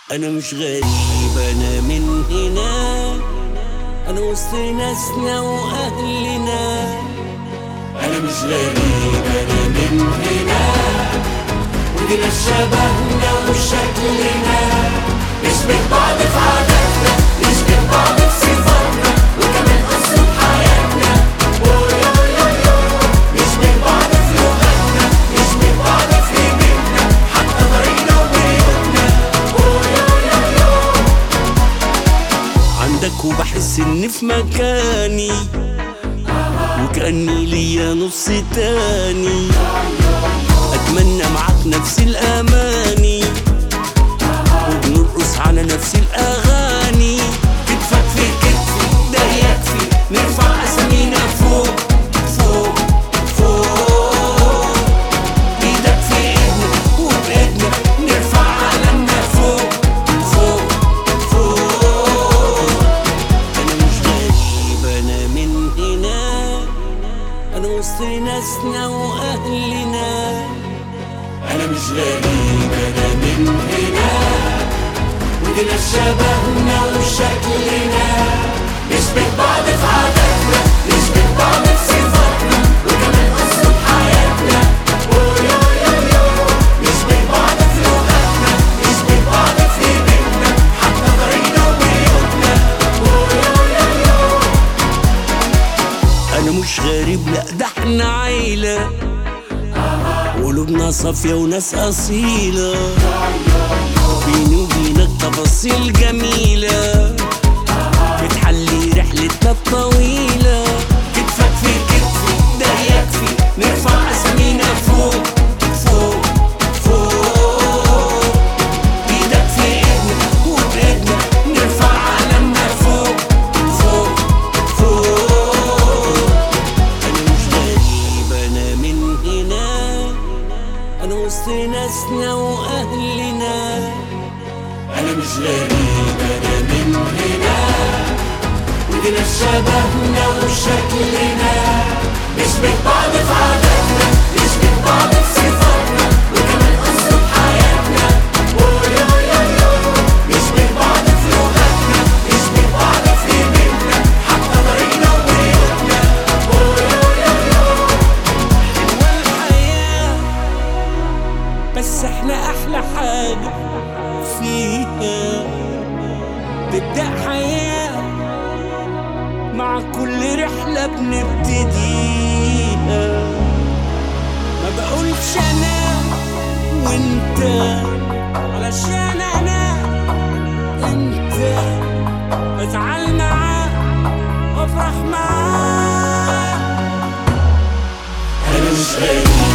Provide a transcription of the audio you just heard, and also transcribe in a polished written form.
أنا مش غريب، أنا من هنا، أنا وسط ناسنا وأهلنا. أنا مش غريب، أنا من هنا، ودينا شبهنا وشكلنا، نشبه بعض في عاداتنا، نشبه بعض في صفاتنا، وكمان أسلوب حياتنا. نشبه بعض في لغتنا، نشبه بعض في بيتنا، حتى طريقنا وبيوتنا. عندك وبحس إني في مكاني، وكأني ليا نص تاني. أتمنى معاك نفس الأماني، وبنرقص على نفس الأغاني. كتفك في كتفي ده يكفي، نرفع أسامينا فوق فوق فوق. إيدك في إيدنا وبإيدنا، نرفع علمنا فوق فوق فوق. أنا مش غريب، أنا من هنا، أنا وسط ناسنا وأهلنا. أنا مش غريب، أنا من هنا، ودينا شبهنا وشكلنا، نشبه بعض في عاداتنا، نشبه بعض في صفاتنا، وكمان أسلوب حياتنا. نشبه بعض في لغتنا، نشبه بعض في بيتنا، حتى طريقنا وبيوتنا. أنا مش غريب، لأ ده احنا عيلة، قلوبنا صافية وناس أصيلة، بيني وبينك تفاصيل جميلة، بتحلي رحلتنا الطويلة. كتفك في كتفي ده يكفي، نرفع أسامينا فوق فوق فوق. إيدك في إيدنا وبإيدنا، نرفع علمنا فوق فوق فوق. أنا مش غريب، أنا من هنا، أنا وسط ناسنا وأهلنا. أنا مش غريب، أنا من هنا، ودينا شبهنا وشكلنا، نشبه بعض في عاداتنا، نشبه بعض في صفاتنا، وكمان أسلوب حياتنا. نشبه بعض في لغتنا، نشبه بعض في بيتنا، حتى طريقنا وبيوتنا. حلوة الحياة، بس احنا أحلى حاجة فيها، تبدأ حياة مع كل رحلة بنبتديها. ما بقولش أنا وأنت، علشان أنا أنت، بزعل معاك وأفرح معاك. أنا مش غريب.